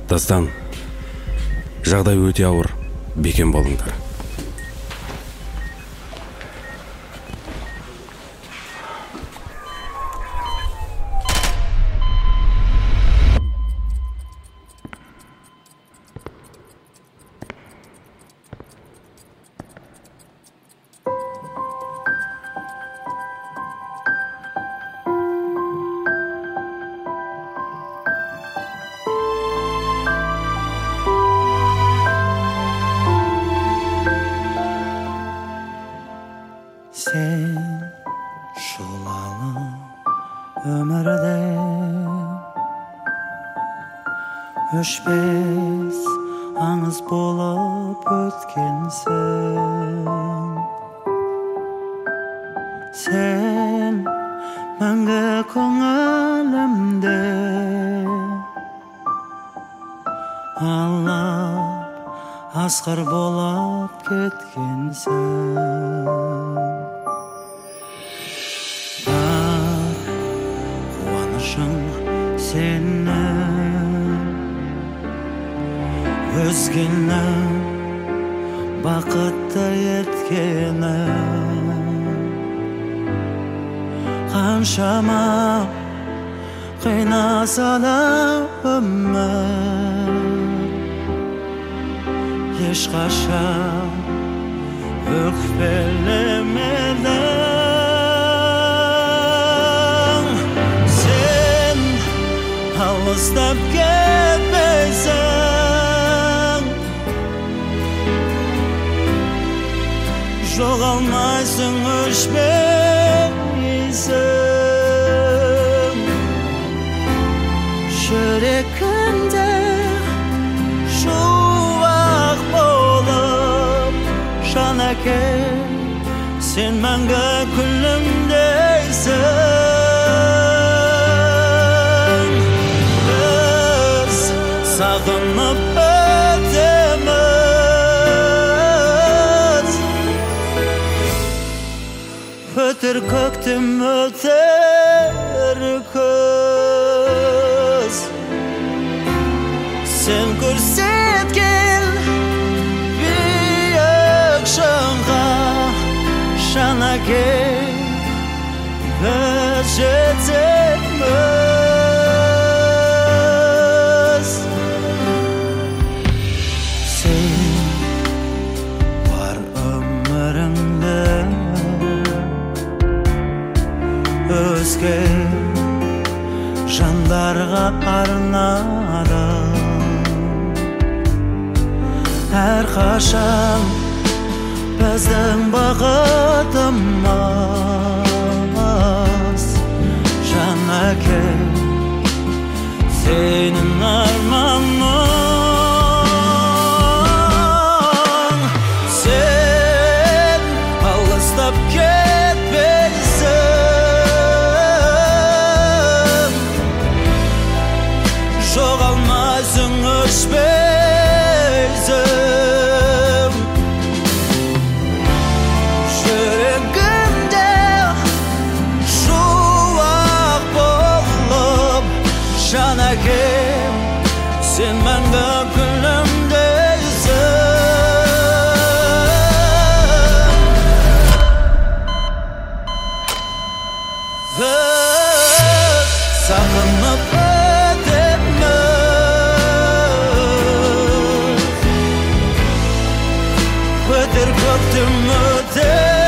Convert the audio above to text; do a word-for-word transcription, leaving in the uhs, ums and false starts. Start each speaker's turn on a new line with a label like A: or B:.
A: Дастан, жағдай өте ауыр, бекем болыңдар.
B: Sen şolalı ömürde öşbez аңыз болып өткенсің. Sen мәңгі көңілімде алып асқар болып кеткенсің. Senin özgünün baqıtda etkenin qanşama qiynasa da ömür ешқашан өкпелемедің. Sen алыстап кетпейсің, жоғалмайсың, өшпейсің. Жүрегімде шуақ болып жанекей, sen мәңгі күлімдейсің. Sağınıp ötemiz, ötür köktüm öter kız. Sen көрсеткен биік шыңға жанекей, біз жетеміз. Өзге жандарға арнадым, әрқашан біздің бақытымыз. Жанекей, сенің арманың. Sen алыстап кетпейсің, жоғалмайсың, өшпейсің. Жүрегімде шуақ болып жанекей, sen мәңгі күлімдейсің. Біз сағынып öter köktüm öter.